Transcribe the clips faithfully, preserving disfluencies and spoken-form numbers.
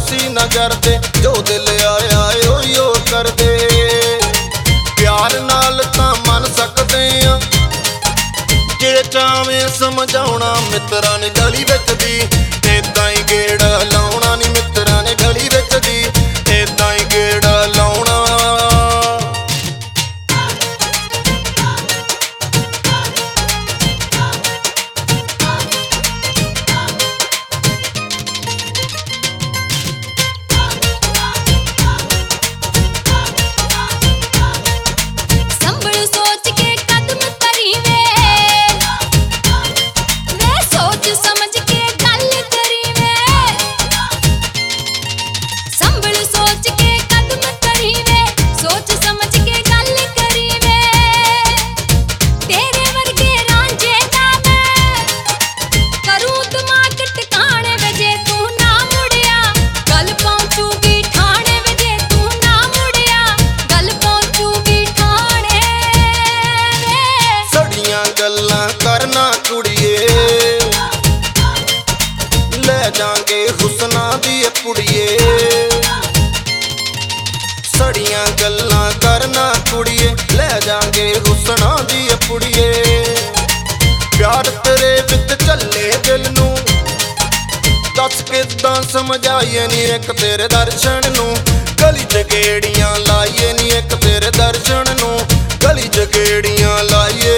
ਅਸੀਂ ਨਾ ਕਰਦੇ, ਜੋ ਦਿਲ ਆਇਆ ਓਯੋ ਕਰਦੇ। ਪਿਆਰ ਨਾਲ ਤਾਂ ਮੰਨ ਸਕਦੇ ਆ ਜੇ ਚਾਵੇਂ ਸਮਝਾਉਣਾ, ਮਿੱਤਰਾਂ ਨੇ ਗਲੀ ਵਿੱਚ ਦੀ ਏਦਾਂ ਹੀ ਗੇੜਾ ਲਾਉਣਾ ਨੀ, ਮਿੱਤਰਾਂ ਨੇ ਗਲੀ ਵਿੱਚ ਦੀ ਏਦਾਂ ਹੀ ਗੇੜਾ ਲਾਉਣਾ। ਕਰਨਾ ਕੁੜੀਏ ਲੈ ਜਾਾਂਗੇ ਹੁਸਨਾਂ ਦੀ ਪੁੜੀਏ, ਸੜੀਆਂ ਗੱਲਾਂ ਕਰਨਾ ਕੁੜੀਏ ਲੈ ਜਾਾਂਗੇ ਹੁਸਨਾਂ ਦੀ ਪੁੜੀਏ। ਪਿਆਰ ਤੇਰੇ ਵਿੱਚ ਚੱਲੇ ਦਿਲ ਨੂੰ, ਦੱਸ ਕਿੱਦਾਂ ਸਮਝਾਈਏ ਨੀ ਇੱਕ ਤੇਰੇ ਦਰਸ਼ਨ ਨੂੰ, ਗਲੀ ਚ ਗੇੜੀਆਂ ਲਾਈਏ ਨੀ ਇੱਕ ਤੇਰੇ ਦਰਸ਼ਨ ਨੂੰ, ਗਲੀ ਚ ਗੇੜੀਆਂ ਲਾਈਏ।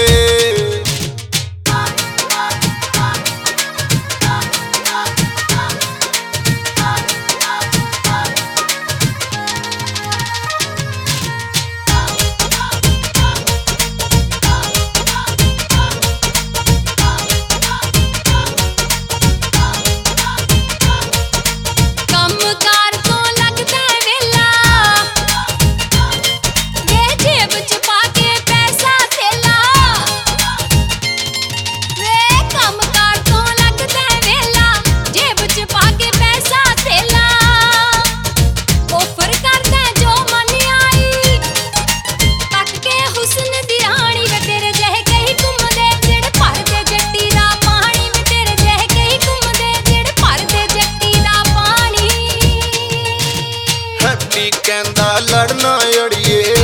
ਕਹਿੰਦਾ ਲੜਨਾ ਅੜੀਏ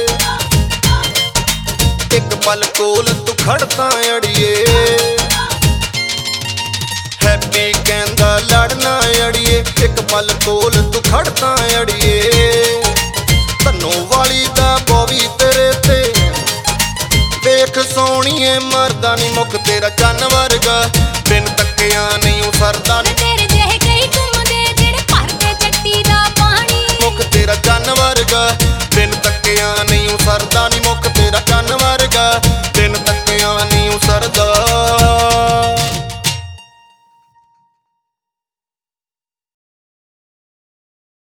ਇੱਕ ਪਲ ਕੋਲ ਤੂੰ ਖੜਦਾ ਅੜੀਏ, ਹੈਪੀ ਕਹਿੰਦਾ ਲੜਨਾ ਅੜੀਏ ਇੱਕ ਪਲ ਕੋਲ ਤੂੰ ਖੜਦਾ ਅੜੀਏ। ਧਨੋਂ ਵਾਲੀ ਦਾ ਬੋਵੀ ਤੇਰੇ ਤੇ ਵੇਖ ਸੋਹਣੀਏ ਮਰਦਾ ਨੀ ਮੁੱਖ ਤੇਰਾ ਚੰਨ ਵਰਗਾ, ਬਿਨ ਤੱਕਿਆ ਨਹੀਂ ਸਰਦਾ ਨੀ ਤੇਰੇ ਜਿਹੇ ਕਈ ਘੁੰਮਦੇ ਜਿਹੜੇ ਭਰਦੇ ਜੱਟੀ ਦਾ ਪਾਣੀ, ਮੁੱਖ ਤੇਰਾ ਚੰਨ ਵਰਗਾ, ਬਿਨ ਤੱਕਿਆ ਨਹੀਂ ਸਰਦਾ ਨੀ ਮੁੱਖ